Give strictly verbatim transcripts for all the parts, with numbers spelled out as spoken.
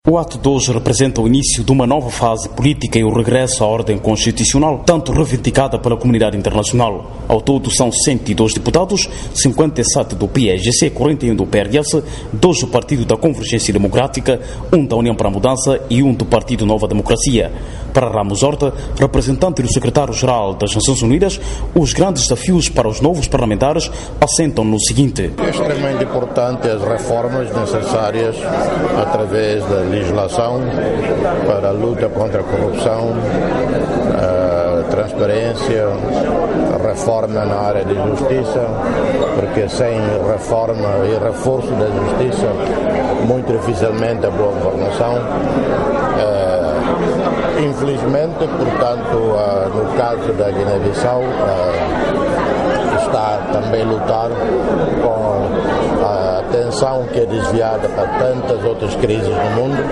O ato de hoje representa o início de uma nova fase política e o regresso à ordem constitucional, tanto reivindicada pela comunidade internacional. Ao todo são cento e dois deputados, cinquenta e sete do P A I G C, quarenta e um do P R S, dois do Partido da Convergência Democrática, um da União para a Mudança e um do Partido Nova Democracia. Para Ramos Horta, representante do secretário-geral das Nações Unidas, os grandes desafios para os novos parlamentares assentam no seguinte. É extremamente importante as reformas necessárias através da legislação para a luta contra a corrupção, a transparência, a reforma na área de justiça, porque sem reforma e reforço da justiça, muito dificilmente a boa governação. Infelizmente, portanto, no caso da Guiné-Bissau, está também a lutar com a atenção que é desviada para tantas outras crises no mundo,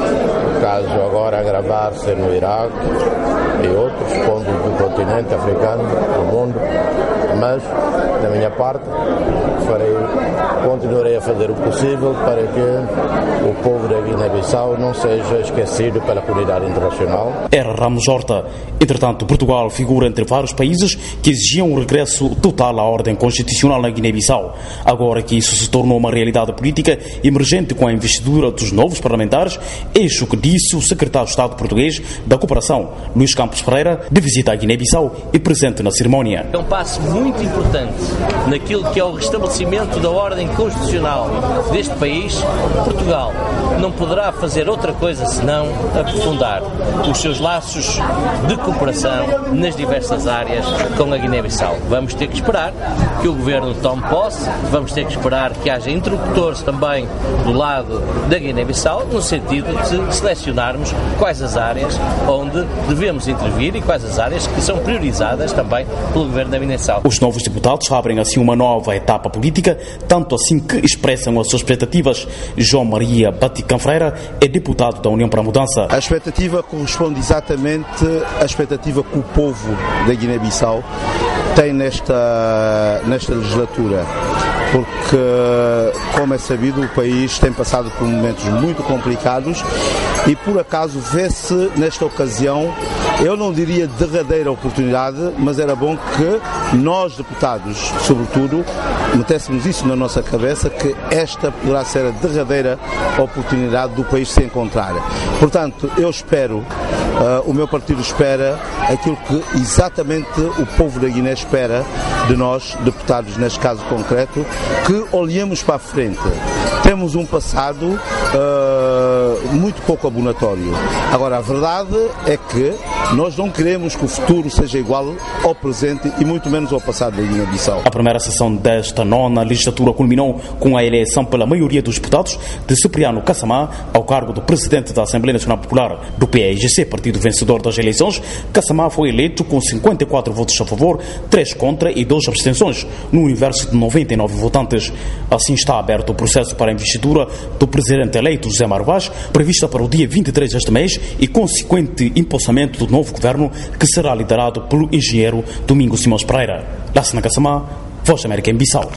o caso agora agravar-se no Iraque e outros pontos do continente africano, do mundo, mas, da minha parte, farei, continuarei a fazer o possível para que o povo da Guiné-Bissau não seja esquecido pela comunidade internacional. Era Ramos Horta. Entretanto, Portugal figura entre vários países que exigiam o regresso total à ordem constitucional na Guiné-Bissau. Agora que isso se tornou uma realidade política emergente com a investidura dos novos parlamentares, eis o que disse o secretário de Estado português da Cooperação, Luís Campos Ferreira, de visita à Guiné-Bissau e presente na cerimónia. É um passo muito importante naquilo que é o restabelecimento da ordem constitucional deste país. Portugal não poderá fazer outra coisa senão aprofundar os seus laços de cooperação nas diversas áreas com a Guiné-Bissau. Vamos ter que esperar que o Governo tome posse, vamos ter que esperar que haja interlocutores também do lado da Guiné-Bissau, no sentido de selecionarmos quais as áreas onde devemos intervir e quais as áreas que são priorizadas também pelo Governo da Guiné-Bissau. Os novos deputados abrem assim uma nova etapa política, tanto assim que expressam as suas expectativas. João Maria Batican Freira é deputado da União para a Mudança. A expectativa corresponde exatamente à expectativa que o povo da Guiné-Bissau tem nesta, nesta legislatura, porque, como é sabido, o país tem passado por momentos muito complicados e, por acaso, vê-se nesta ocasião, eu não diria derradeira oportunidade, mas era bom que nós, deputados, sobretudo, metêssemos isso na nossa cabeça, que esta poderá ser a derradeira oportunidade do país se encontrar. Portanto, eu espero, uh, o meu partido espera aquilo que exatamente o povo da Guiné espera de nós, deputados, neste caso concreto, que olhemos para a frente. Temos um passado uh, muito pouco abonatório. Agora, a verdade é que nós não queremos que o futuro seja igual ao presente e muito menos ao passado da Guiné-Bissau. A primeira sessão desta nona legislatura culminou com a eleição pela maioria dos deputados de Cipriano Kassamá ao cargo do presidente da Assembleia Nacional Popular do P A I G C, partido vencedor das eleições. Kassamá foi eleito com cinquenta e quatro votos a favor, três contra e duas abstenções, no universo de noventa e nove votantes. Assim está aberto o processo para a investidura do presidente eleito José Mário Vaz, prevista para o dia vinte e três deste mês e consequente empossamento do novo governo, que será liderado pelo engenheiro Domingos Simões Pereira. Lássena Kassamá, Voz da América em Bissau.